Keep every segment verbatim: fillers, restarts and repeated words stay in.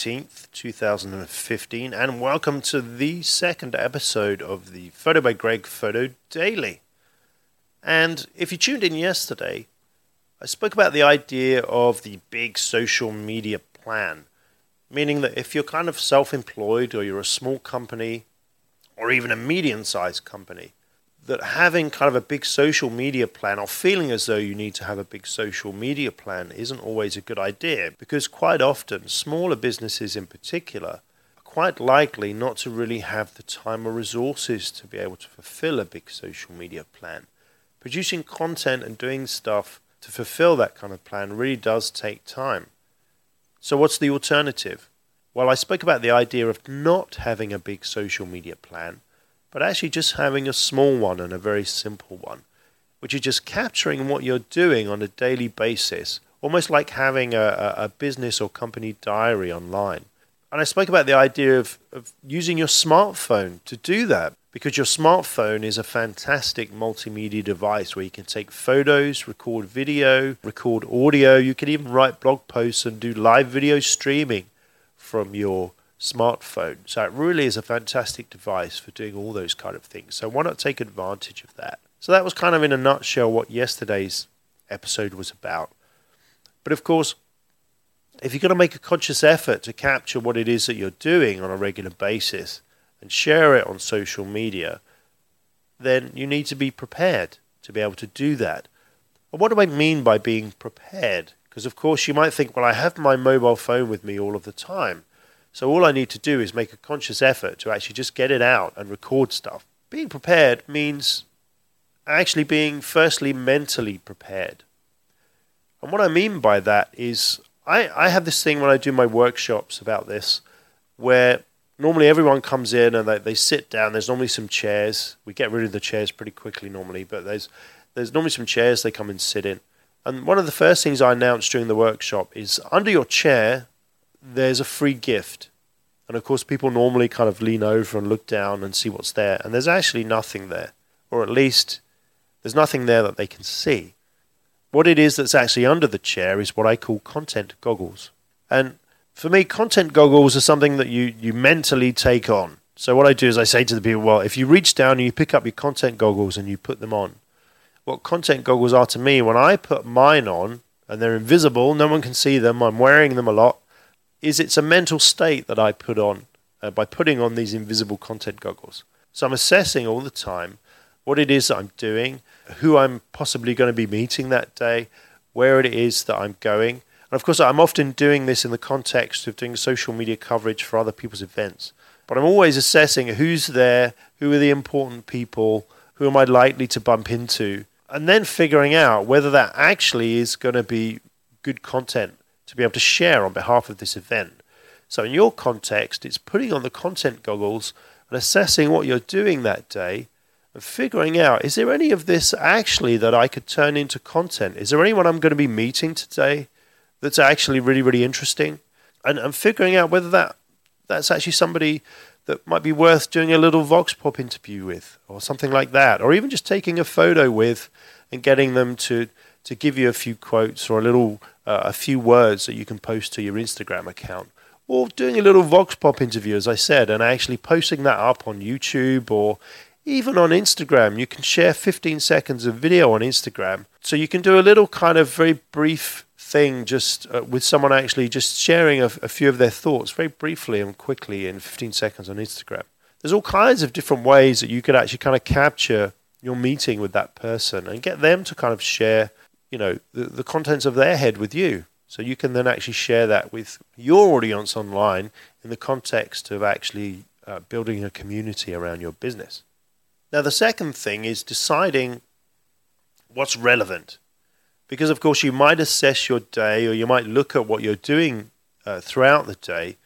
nineteenth, two thousand fifteen, and welcome to the second episode of the Photo by Greg Photo Daily. And if you tuned in yesterday, I spoke about the idea of the big social media plan, meaning that if you're kind of self-employed or you're a small company or even a medium-sized company, that having kind of a big social media plan or feeling as though you need to have a big social media plan isn't always a good idea, because quite often smaller businesses in particular are quite likely not to really have the time or resources to be able to fulfill a big social media plan. Producing content and doing stuff to fulfill that kind of plan really does take time. So what's the alternative? Well, I spoke about the idea of not having a big social media plan, but actually just having a small one and a very simple one, which is just capturing what you're doing on a daily basis, almost like having a, a business or company diary online. And I spoke about the idea of, of using your smartphone to do that, because your smartphone is a fantastic multimedia device where you can take photos, record video, record audio. You can even write blog posts and do live video streaming from your smartphone. So it really is a fantastic device for doing all those kind of things. So why not take advantage of that? So that was kind of in a nutshell what yesterday's episode was about. But of course, if you're going to make a conscious effort to capture what it is that you're doing on a regular basis and share it on social media, then you need to be prepared to be able to do that. And what do I mean by being prepared? Because of course you might think, well, I have my mobile phone with me all of the time, so all I need to do is make a conscious effort to actually just get it out and record stuff. Being prepared means actually being firstly mentally prepared. And what I mean by that is I, I have this thing when I do my workshops about this, where normally everyone comes in and they, they sit down. There's normally some chairs. We get rid of the chairs pretty quickly normally, but there's there's normally some chairs they come and sit in. And one of the first things I announce during the workshop is under your chair, there's a free gift. And of course, people normally kind of lean over and look down and see what's there. And there's actually nothing there. Or at least, there's nothing there that they can see. What it is that's actually under the chair is what I call content goggles. And for me, content goggles are something that you, you mentally take on. So what I do is I say to the people, well, if you reach down and you pick up your content goggles and you put them on, what content goggles are to me, when I put mine on, and they're invisible, no one can see them, I'm wearing them a lot, is it's a mental state that I put on uh, by putting on these invisible content goggles. So I'm assessing all the time what it is that I'm doing, who I'm possibly going to be meeting that day, where it is that I'm going. And of course, I'm often doing this in the context of doing social media coverage for other people's events. But I'm always assessing who's there, who are the important people, who am I likely to bump into, and then figuring out whether that actually is going to be good content to be able to share on behalf of this event. So in your context, it's putting on the content goggles and assessing what you're doing that day and figuring out, is there any of this actually that I could turn into content? Is there anyone I'm going to be meeting today that's actually really, really interesting? And, and figuring out whether that that's actually somebody that might be worth doing a little Vox Pop interview with or something like that, or even just taking a photo with and getting them to, to give you a few quotes or a little uh, a few words that you can post to your Instagram account, or doing a little Vox Pop interview, as I said, and actually posting that up on YouTube or even on Instagram. You can share fifteen seconds of video on Instagram. So you can do a little kind of very brief thing just uh, with someone actually just sharing a, a few of their thoughts very briefly and quickly in fifteen seconds on Instagram. There's all kinds of different ways that you could actually kind of capture your meeting with that person and get them to kind of share, you know, the, the contents of their head with you. So you can then actually share that with your audience online in the context of actually uh, building a community around your business. Now, the second thing is deciding what's relevant. Because, of course, you might assess your day, or you might look at what you're doing uh, throughout the day,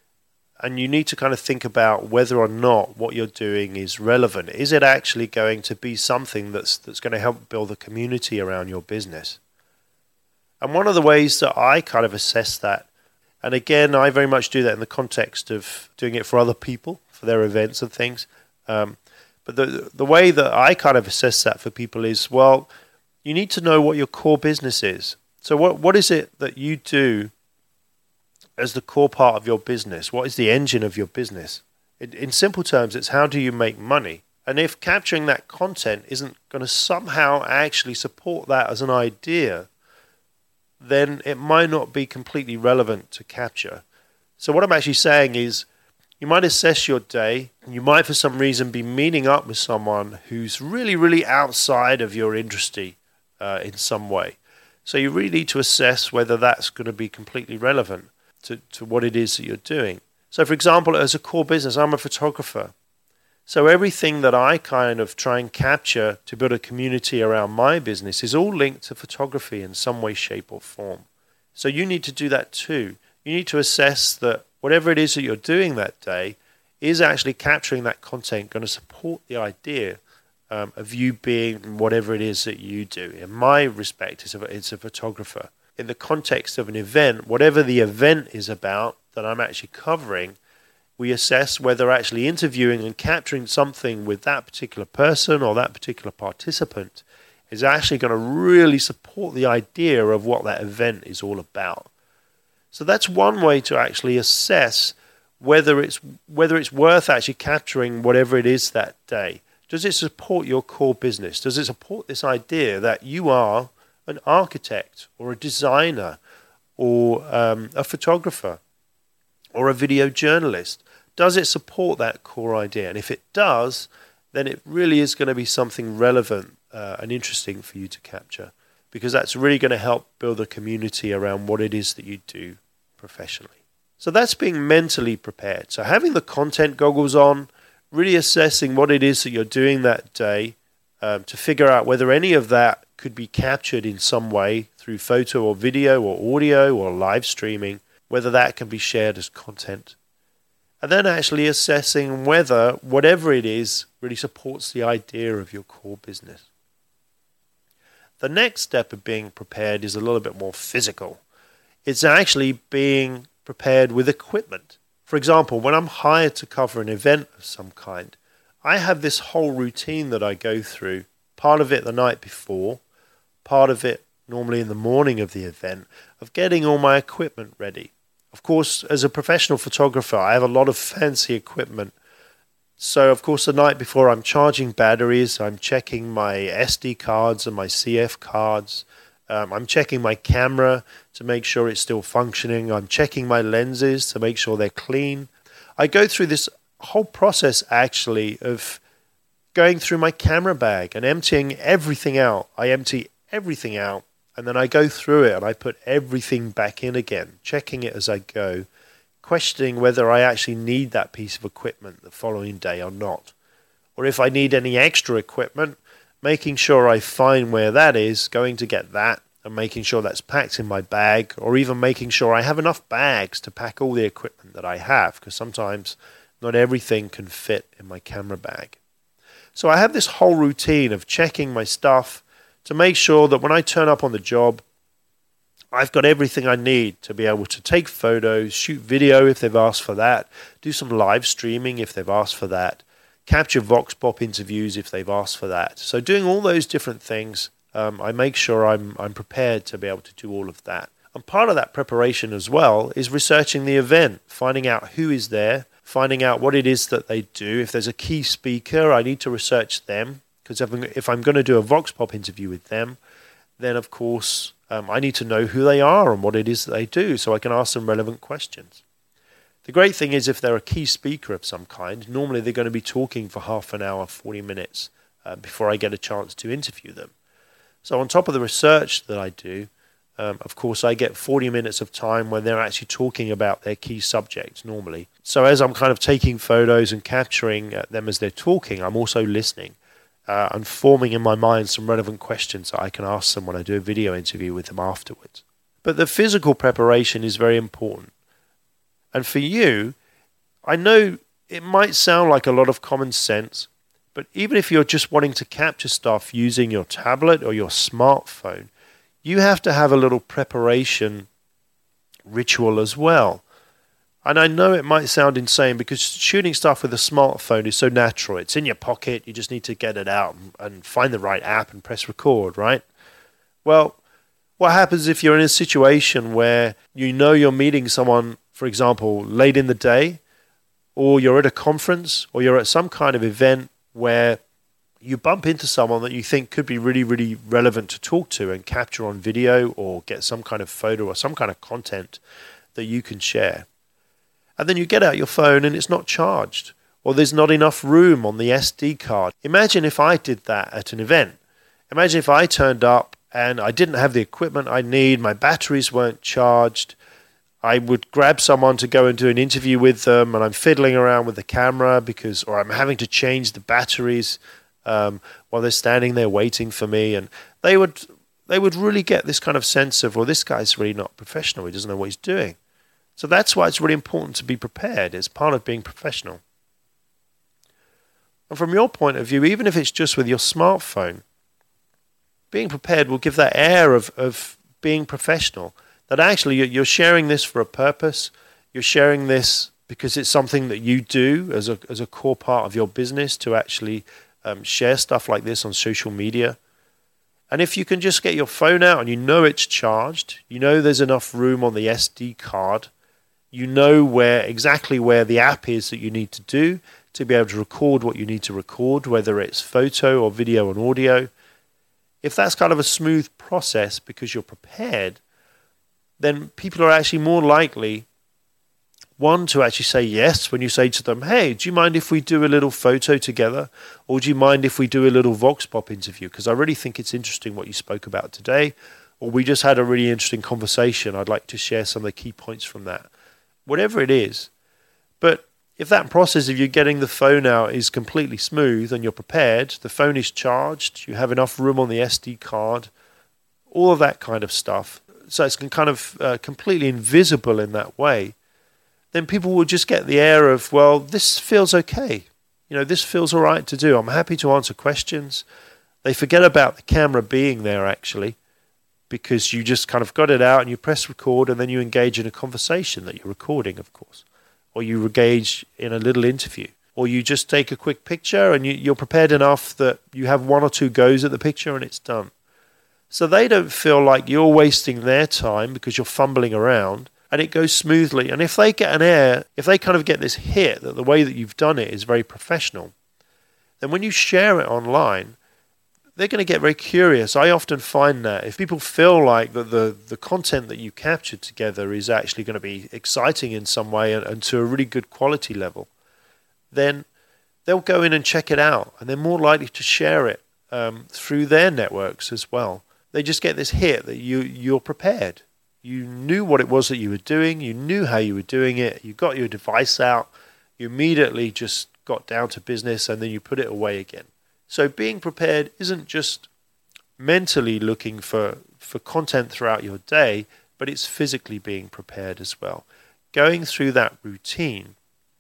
and you need to kind of think about whether or not what you're doing is relevant. Is it actually going to be something that's that's going to help build a community around your business? And one of the ways that I kind of assess that, and again, I very much do that in the context of doing it for other people, for their events and things. Um, but the the way that I kind of assess that for people is, well, you need to know what your core business is. So what what is it that you do as the core part of your business? What is the engine of your business? In, in simple terms, it's how do you make money? And if capturing that content isn't going to somehow actually support that as an idea, then it might not be completely relevant to capture. So what I'm actually saying is, you might assess your day, and you might for some reason be meeting up with someone who's really, really outside of your industry uh, in some way. So you really need to assess whether that's going to be completely relevant to, to what it is that you're doing. So for example, as a core business, I'm a photographer. So everything that I kind of try and capture to build a community around my business is all linked to photography in some way, shape or form. So you need to do that too. You need to assess that whatever it is that you're doing that day is actually capturing that content going to support the idea um, of you being whatever it is that you do. In my respect, it's a, it's a photographer. In the context of an event, whatever the event is about that I'm actually covering, we assess whether actually interviewing and capturing something with that particular person or that particular participant is actually going to really support the idea of what that event is all about. So that's one way to actually assess whether it's whether it's worth actually capturing whatever it is that day. Does it support your core business? Does it support this idea that you are an architect or a designer or um, a photographer or a video journalist? Does it support that core idea? And if it does, then it really is going to be something relevant uh, and interesting for you to capture, because that's really going to help build a community around what it is that you do professionally. So that's being mentally prepared. So having the content goggles on, really assessing what it is that you're doing that day um, to figure out whether any of that could be captured in some way through photo or video or audio or live streaming, whether that can be shared as content. And then actually assessing whether whatever it is really supports the idea of your core business. The next step of being prepared is a little bit more physical. It's actually being prepared with equipment. For example, when I'm hired to cover an event of some kind, I have this whole routine that I go through, part of it the night before, part of it normally in the morning of the event, of getting all my equipment ready. Of course, as a professional photographer, I have a lot of fancy equipment. So, of course, the night before I'm charging batteries, I'm checking my S D cards and my C F cards. Um, I'm checking my camera to make sure it's still functioning. I'm checking my lenses to make sure they're clean. I go through this whole process, actually, of going through my camera bag and emptying everything out. I empty everything out. And then I go through it and I put everything back in again, checking it as I go, questioning whether I actually need that piece of equipment the following day or not. Or if I need any extra equipment, making sure I find where that is, going to get that, and making sure that's packed in my bag, or even making sure I have enough bags to pack all the equipment that I have, because sometimes not everything can fit in my camera bag. So I have this whole routine of checking my stuff, to make sure that when I turn up on the job, I've got everything I need to be able to take photos, shoot video if they've asked for that, do some live streaming if they've asked for that, capture Vox Pop interviews if they've asked for that. So doing all those different things, um, I make sure I'm I'm prepared to be able to do all of that. And part of that preparation as well is researching the event, finding out who is there, finding out what it is that they do. If there's a key speaker, I need to research them. Because if I'm, if I'm going to do a Vox Pop interview with them, then of course um, I need to know who they are and what it is that they do so I can ask them relevant questions. The great thing is if they're a key speaker of some kind, normally they're going to be talking for half an hour, forty minutes uh, before I get a chance to interview them. So on top of the research that I do, um, of course I get forty minutes of time when they're actually talking about their key subject normally. So as I'm kind of taking photos and capturing uh, them as they're talking, I'm also listening. Uh, and forming in my mind some relevant questions that I can ask them when I do a video interview with them afterwards. But the physical preparation is very important. And for you, I know it might sound like a lot of common sense, but even if you're just wanting to capture stuff using your tablet or your smartphone, you have to have a little preparation ritual as well. And I know it might sound insane because shooting stuff with a smartphone is so natural. It's in your pocket. You just need to get it out and find the right app and press record, right? Well, what happens if you're in a situation where you know you're meeting someone for example, late in the day, or you're at a conference, or you're at some kind of event where you bump into someone that you think could be really, really relevant to talk to and capture on video or get some kind of photo or some kind of content that you can share. And then you get out your phone and it's not charged, or there's not enough room on the S D card. Imagine if I did that at an event. Imagine if I turned up and I didn't have the equipment I need, my batteries weren't charged. I would grab someone to go and do an interview with them, and I'm fiddling around with the camera because, or I'm having to change the batteries um, while they're standing there waiting for me, and they would they would really get this kind of sense of, well, this guy's really not professional. He doesn't know what he's doing. So that's why it's really important to be prepared. It's part of being professional. And from your point of view, even if it's just with your smartphone, being prepared will give that air of, of being professional. That actually you're sharing this for a purpose. You're sharing this because it's something that you do as a as a core part of your business to actually um, share stuff like this on social media. And if you can just get your phone out and you know it's charged, you know there's enough room on the S D card, you know where exactly where the app is that you need to do to be able to record what you need to record, whether it's photo or video and audio. If that's kind of a smooth process because you're prepared, then people are actually more likely, one, to actually say yes when you say to them, hey, do you mind if we do a little photo together? Or do you mind if we do a little Vox Pop interview? Because I really think it's interesting what you spoke about today. Or we just had a really interesting conversation. I'd like to share some of the key points from that. Whatever it is. But if that process of you getting the phone out is completely smooth and you're prepared, the phone is charged, you have enough room on the S D card, all of that kind of stuff, so it's kind of uh, completely invisible in that way, then people will just get the air of, well, this feels okay. You know, this feels all right to do. I'm happy to answer questions. They forget about the camera being there, actually, because you just kind of got it out and you press record and then you engage in a conversation that you're recording, of course, or you engage in a little interview, or you just take a quick picture and you, you're prepared enough that you have one or two goes at the picture and it's done. So they don't feel like you're wasting their time because you're fumbling around, and it goes smoothly. And if they get an air, if they kind of get this hit that the way that you've done it is very professional, then when you share it online, they're going to get very curious. I often find that if people feel like that the, the content that you captured together is actually going to be exciting in some way and, and to a really good quality level, then they'll go in and check it out, and they're more likely to share it um, through their networks as well. They just get this hit that you, you're prepared. You knew what it was that you were doing. You knew how you were doing it. You got your device out. You immediately just got down to business, and then you put it away again. So being prepared isn't just mentally looking for, for content throughout your day, but it's physically being prepared as well. Going through that routine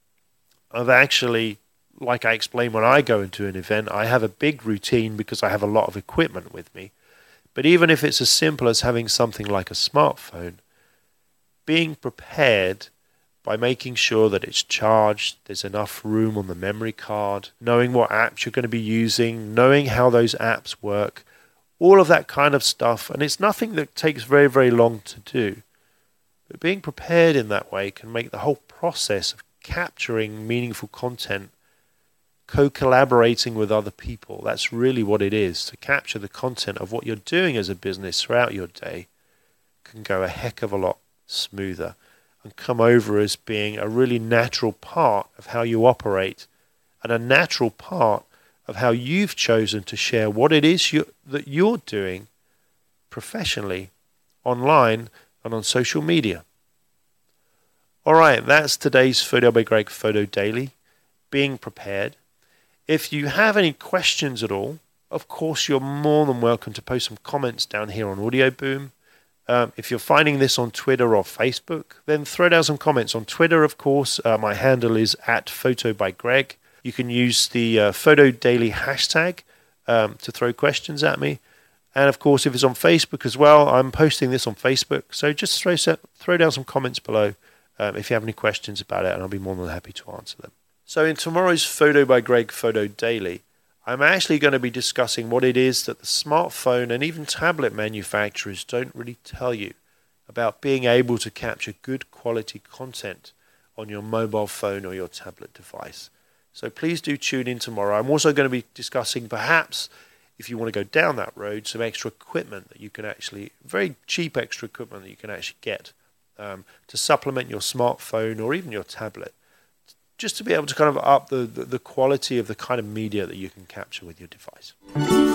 of actually, like I explained when I go into an event, I have a big routine because I have a lot of equipment with me. But even if it's as simple as having something like a smartphone, being prepared by making sure that it's charged, there's enough room on the memory card, knowing what apps you're going to be using, knowing how those apps work, all of that kind of stuff. And it's nothing that takes very, very long to do. But being prepared in that way can make the whole process of capturing meaningful content, co-collaborating with other people. That's really what it is. To capture the content of what you're doing as a business throughout your day can go a heck of a lot smoother and come over as being a really natural part of how you operate and a natural part of how you've chosen to share what it is you, that you're doing professionally online and on social media. All right, that's today's Photo by Greg Photo Daily. Being prepared. If you have any questions at all, of course, you're more than welcome to post some comments down here on Audio Boom. Um, if you're finding this on Twitter or Facebook, then throw down some comments. On Twitter, of course, uh, my handle is at Photo by Greg. You can use the uh, Photo Daily hashtag um, to throw questions at me. And of course, if it's on Facebook as well, I'm posting this on Facebook. So just throw throw down some comments below um, if you have any questions about it, and I'll be more than happy to answer them. So in tomorrow's Photo by Greg Photo Daily, I'm actually going to be discussing what it is that the smartphone and even tablet manufacturers don't really tell you. about being able to capture good quality content on your mobile phone or your tablet device. So please do tune in tomorrow. I'm also going to be discussing, perhaps, if you want to go down that road, some extra equipment that you can actually, very cheap extra equipment that you can actually get um, to supplement your smartphone or even your tablet, just to be able to kind of up the, the, the quality of the kind of media that you can capture with your device.